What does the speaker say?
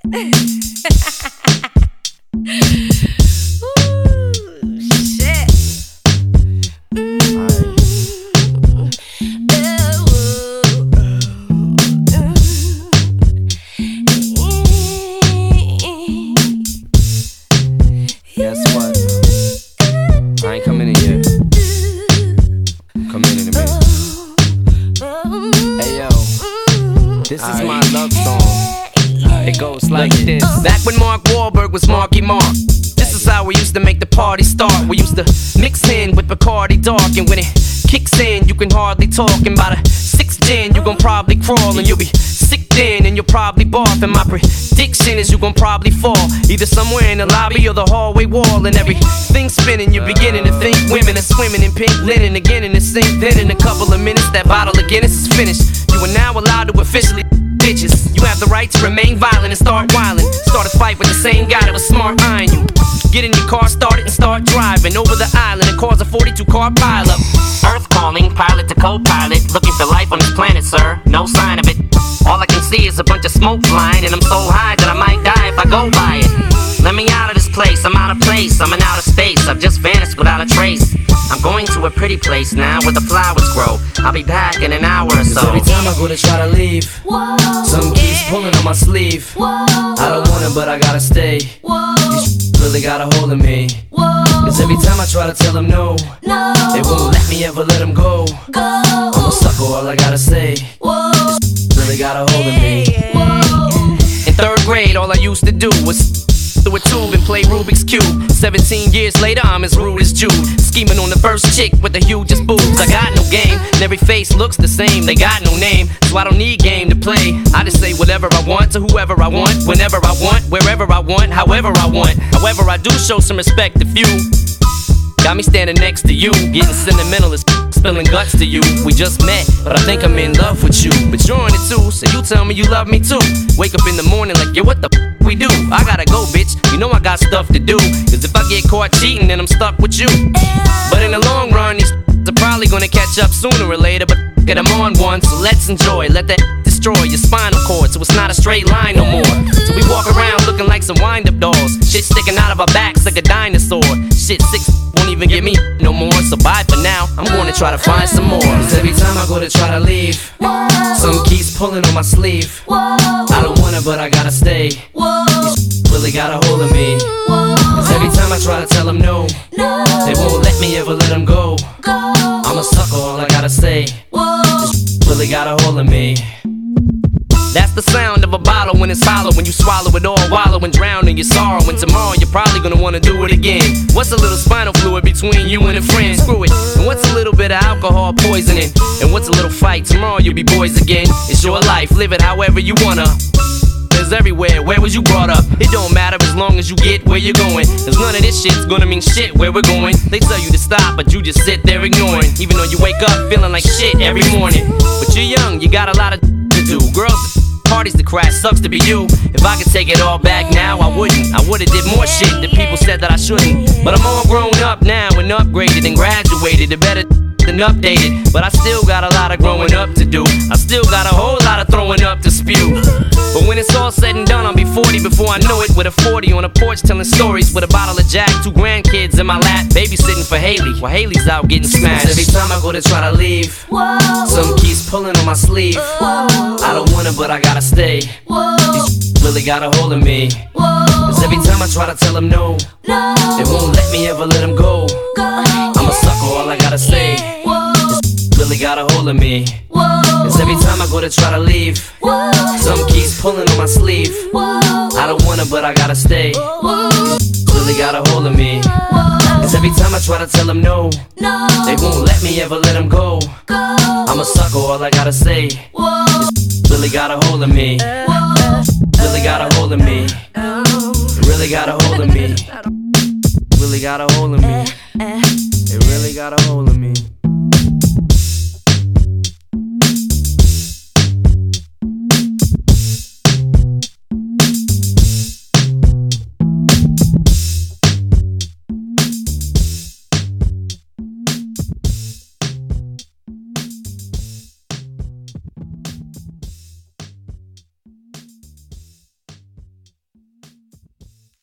Guess what? I ain't coming in yet. Come in a minute. Hey yo, this is my love song. It goes like this. Back when Mark Wahlberg was Marky Mark, this is how we used to make the party start. We used to mix in with Bacardi Dark, and when it kicks in, you can hardly talk. And by the 6th gin, you gon' probably crawl, and you'll be sick then, and you'll probably barf. And my prediction is you gon' probably fall, either somewhere in the lobby or the hallway wall. And everything's spinning, you're beginning to think women are swimming in pink linen again in the sink. Then in a couple of minutes, that bottle of Guinness is finished. You are now allowed to officially bitches. You have the right to remain violent and start wildin'. Start a fight with the same guy that was smart eyeing you. Get in your car, start it, and start driving over the island and cause a 42-car pileup. Earth calling, pilot to co-pilot. Looking for life on this planet, sir. No sign of it. All I can see is a bunch of smoke flying, and I'm so high that I might die if I go by it. Let me out of this place, I'm out of place. I'm in outer space, I've just vanished without a trace. I'm going to a pretty place now where the flowers grow. I'll be back in an hour or so. Every time I go to try to leave, some keeps pulling on my sleeve. I don't want it, but I gotta stay. These really got a hold of me. Cause every time I try to tell them no, they won't let me ever let them go. I'm a sucker, all I gotta say. These really got a hold of me. In 3rd grade, all I used to do was through a tube and play Rubik's Cube. 17 years later, I'm as rude as Jude, scheming on the first chick with the hugest boobs. I got no game, and every face looks the same. They got no name, so I don't need game to play. I just say whatever I want to whoever I want, whenever I want, wherever I want, however I want. However, I do show some respect if you got me standing next to you, getting sentimental as spilling guts to you. We just met, but I think I'm in love with you. But you're on it too, so you tell me you love me too. Wake up in the morning like, yo, what the we do? I gotta go, bitch, you know I got stuff to do. Cause if I get caught cheating, then I'm stuck with you. But in the long run, these are probably gonna catch up sooner or later. But I'm on one, so let's enjoy. Let that destroy your spinal cord, so it's not a straight line no more. So we walk around looking like some wind-up dolls. Shit sticking out of our backs like a dinosaur. Shit, 6 won't even get me no more. So bye for now, I'm gonna try to find some more. Cause every time I go to try to leave, some keeps pulling on my sleeve. I don't want it, but I gotta stay. These really got a hold of me. Cause every time I try to tell them no, they won't let me ever let them go. I'm a sucker, all I gotta say. This really got a hold of me. That's the sound of a bottle when it's hollow, when you swallow it all, wallow and drown in your sorrow. And tomorrow you're probably gonna wanna do it again. What's a little spinal fluid between you and a friend? Screw it. And what's a little bit of alcohol poisoning? And what's a little fight? Tomorrow you'll be boys again. It's your life, live it however you wanna. There's everywhere, where was you brought up? It don't matter as long as you get where you're going. Cause none of this shit's gonna mean shit where we're going. They tell you to stop, but you just sit there ignoring. Even though you wake up feeling like shit every morning. But you're young, you got a lot of to do. Girls, parties to crash, sucks to be you. If I could take it all back now, I wouldn't. I would've did more shit that people said that I shouldn't. But I'm all grown up now and upgraded and graduated to better than updated. But I still got a lot of growing up to do. I still got a whole lot of throwing up to spew. But when it's all said and done, I'll be 40 before I know it. With a 40 on a porch telling stories with a bottle of Jack, 2 grandkids in my lap, babysitting for Haley while Haley's out getting smashed. Every time I go to try to leave, some keeps pulling on my sleeve. I don't want it, but I gotta stay. These really got a hold of me. Cause every time I try to tell them no, they won't let me ever let them go. I'm a sucker, all I gotta say. This really got a hold of me. Cause every time I go to try to leave, some keeps pulling on my sleeve. I don't want it, but I gotta stay. This really got a hold of me. Cause every time I try to tell them no, they won't let me ever let them go. I'm a sucker, all I gotta say. This really got a hold of me. Really got a hold of me. It really got a hold of me. Really got a hold of me. It really got a hold of me.